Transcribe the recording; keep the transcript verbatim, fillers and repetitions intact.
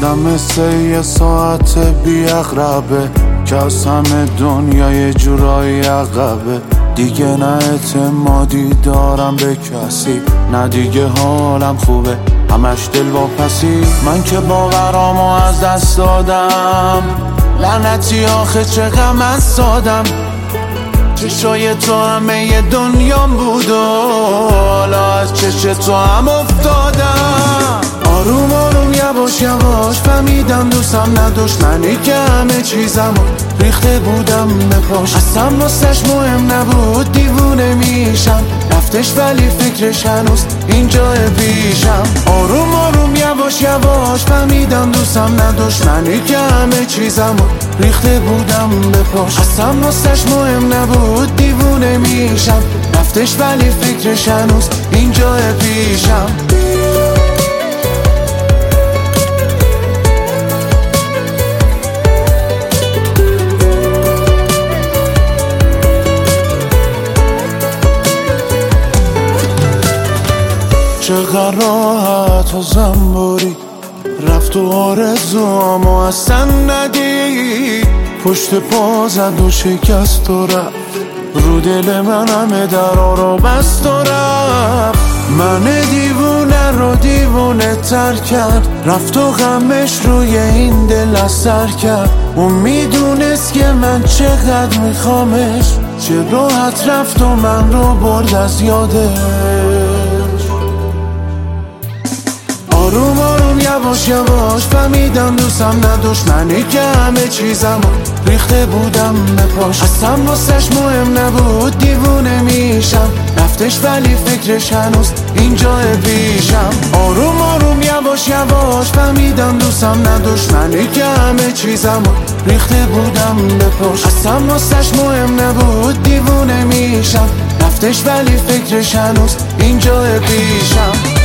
آدم مثل یه ساعت بی اقربه که از همه دنیا یه جورایی عقبه. دیگه نه اعتمادی دارم به کسی، نه دیگه حالم خوبه، همش دل واپسی. من که باورامو از دست دادم، لعنتی آخه چه غم از سادم. چشای تو همه ی دنیام بود و حالا از چش تو هم افتادم. آروم آروم یواش یواش فهمیدم دوستم نداشت، منی که همه چیزم ریخته بودم به پاش. اصلا واسش مهم نبود دیوونه میشم، رفتش ولی فکرش هنوز اینجا پیشم. آروم آروم یواش یواش فهمیدم دوستم نداشت، منی که همه چیزم ریخته بودم به پاش. اصلا واسش مهم نبود دیوونه میشم، رفتش ولی فکرش هنوز اینجا پیشم. چقدر راحت و زنباری رفت و آرزوامو اصلا ندید، پشت پا زد و شکست و رفت، رو دل من همه درا رو بست و رفت. من دیوونه رو دیوونه تر کرد، رفت و غمش روی این دل اثر کرد. اون میدونست که من چقدر میخوامش، چه راحت رفت و من رو برد از یادش. آروم آروم یواش یواش فهمیدم دوستم نداشت، منی که همه چیزم ریخته بودم به پاش. اصلا واسش مهم نبود دیوونه میشم، رفتش ولی فکرش هنوز اینجا پیشم. آروم آروم یواش یواش فهمیدم دوستم نداشت، منی که همه چیزم ریخته بودم به پاش. اصلا واسش مهم نبود دیوونه میشم، رفتش ولی فکرش هنوز اینجا پیشم.